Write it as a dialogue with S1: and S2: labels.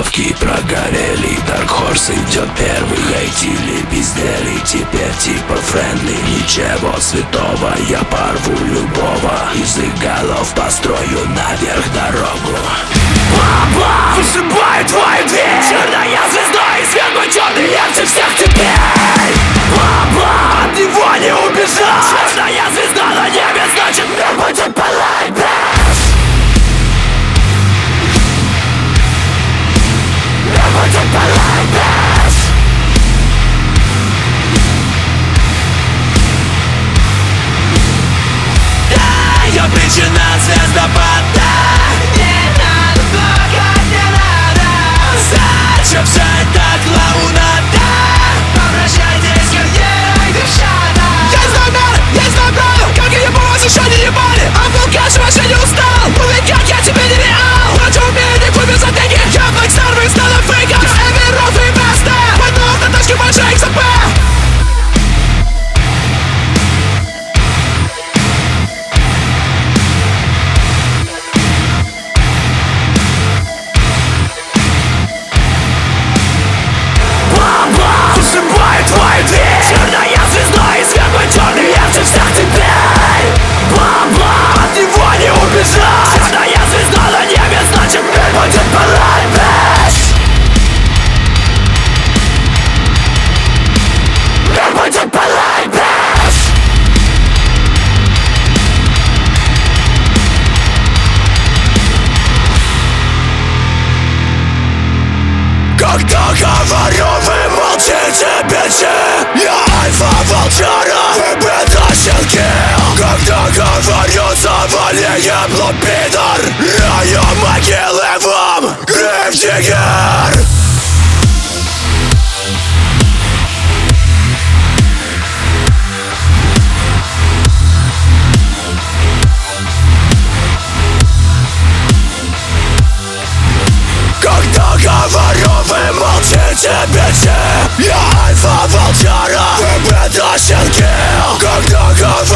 S1: ставки прогорели, Dark Horse идет первый. Хейтили, пиздели, теперь типа френдли. Ничего святого, я порву любого. Из их голов построю наверх дорогу. Бла-бла, вышибает твою дверь. Черная звезда и свет мой черный ярче всех теперь. Бла-бла, от него не убежать. Черная звезда на небе, значит мир будет пылать. Мир будет пылать. Да, я причина звездопада. Не надо плакать, не надо. Зачем вся эта клоунада? Попрощайтесь, герои девчата. Есть номер, есть номер. Как я по вас еще не ебали. А был кэш, вообще не устал. Увлекать я тебе не реал. Против умения купить за деньги. Я блэкстар, вы стали фейком. Эверов и Веста. Поднос на тачке больше XP. Вышибает твою дверь. Черная звезда и свет мой черный ярче всех теперь. Бла-бла, от него не убежать. Черная звезда на небе, значит мир будет пылать, bitch. Мир будет пылать, bitch. Когда говорю, вы молчите, бичи. Я альфа-волчара, вы бета-щенки. Когда говорю, заваление блупидор. Раю могилы вам, грейвдиггер. Когда говорю, вы молчите, бичи. Я альфа-волчара, вы бета-щенки. Когда говорю,